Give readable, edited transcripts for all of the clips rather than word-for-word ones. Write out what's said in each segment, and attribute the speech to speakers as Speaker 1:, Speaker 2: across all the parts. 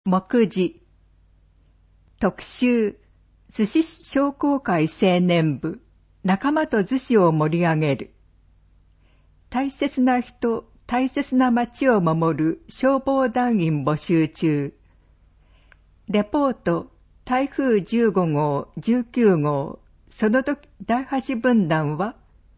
Speaker 1: 目次特集逗子市商工会青年部仲間と逗子を盛り上げる大切な人大切な町を守る消防団員募集中レポート台風15号19号その時第8分団は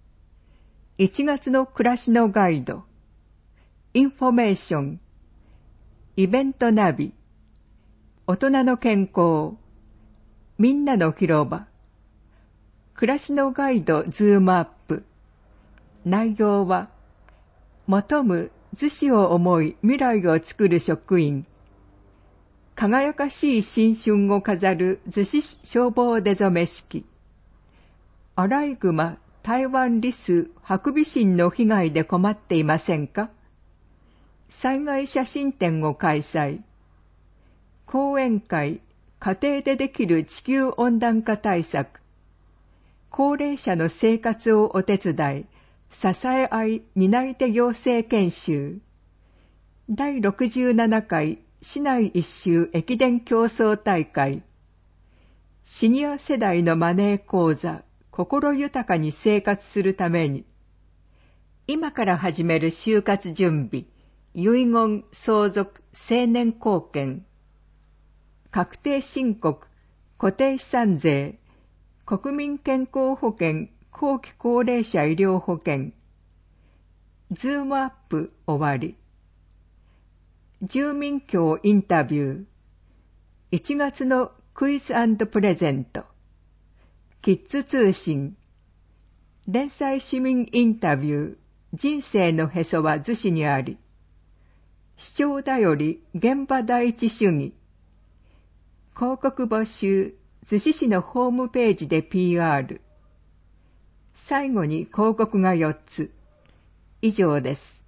Speaker 1: 1月の暮らしのガイドインフォメーションイベントナビ大人の健康みんなの広場暮らしのガイドズームアップ内容は求む逗子を思い未来を作る職員輝かしい新春を飾る逗子市消防出初め式アライグマ台湾リスハクビシンの被害で困っていませんか災害写真展を開催講演会家庭でできる地球温暖化対策高齢者の生活をお手伝い支え合い担い手養成研修第67回市内一周駅伝競争大会シニア世代のマネー講座心豊かに生活するために今から始める就活準備遺言相続成年後見確定申告固定資産税国民健康保険後期高齢者医療保険ズームアップ終わり住民協インタビュー1月のクイズ&プレゼントキッズ通信連載市民インタビュー人生のへそは逗子にあり市長だより現場第一主義広告募集逗子市のホームページで PR 最後に広告が4つ以上です。